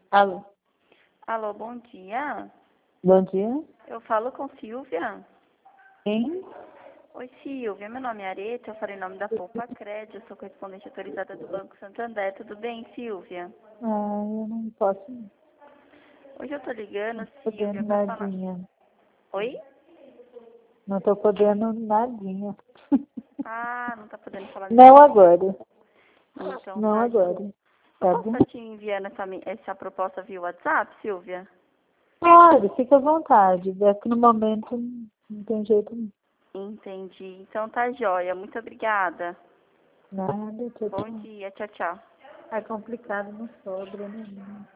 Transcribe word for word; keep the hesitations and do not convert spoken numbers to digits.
Alô, Alô, bom dia. bom dia. Eu falo com Silvia. Quem? Oi, Silvia. Meu nome é Areta. Eu falei em nome da Poupa Crédito. Eu sou correspondente autorizada do Banco Santander. Tudo bem, Silvia? Ah, eu não posso. Não Hoje eu tô ligando, tô Silvia, podendo pra falar. nadinha. Oi? Não tô podendo nadinha. Ah, não tá podendo falar Não comigo. agora. Então Não tá. agora. Eu Tá posso bom? estar te enviando essa, mi- essa proposta via WhatsApp, Silvia? Pode, fica à vontade. É que no momento não tem jeito não. Entendi. Então tá jóia. Muito obrigada. Nada. Tchau, Bom tchau. dia. Tchau, tchau. É complicado, não sobra, né?